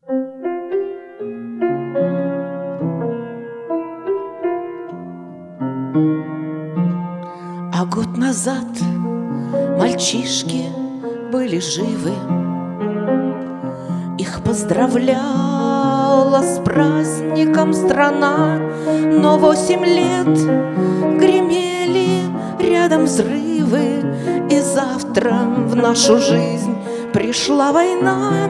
А год назад мальчишки были живы, их поздравляла с праздником страна, но 8 лет гремели рядом взрывы, и завтра в нашу жизнь пришла война.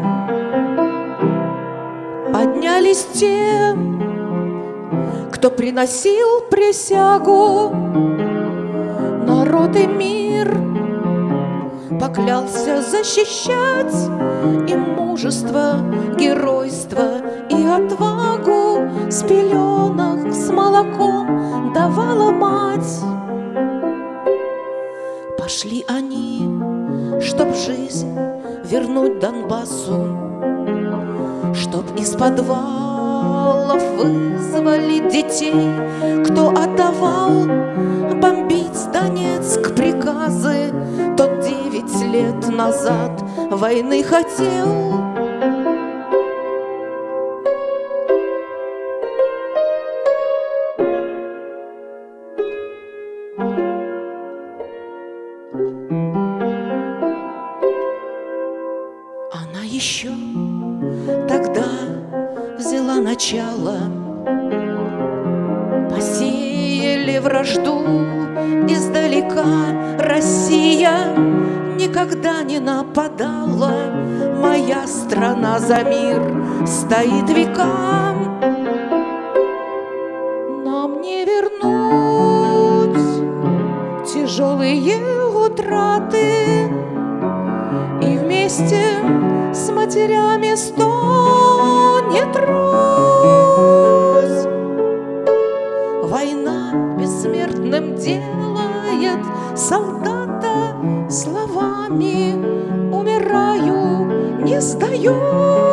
Поднялись те, кто приносил присягу, народ и мир, поклялся защищать и мужество, геройство и отвагу с пеленок с молоком давала мать. Пошли они, чтоб жизнь вернуть Донбассу, чтоб из подвалов вызвали детей, кто отдавал бомбить Донецк приказы, тот 9 лет назад войны хотел. Она еще тогда взяла начало, посеяли вражду издалека. Россия никогда не нападала, моя страна за мир стоит векам. Нам не вернуть тяжелые утраты, и вместе с матерями стонет Русь. Война бессмертным делает солдата словами: умираю, не сдаюсь.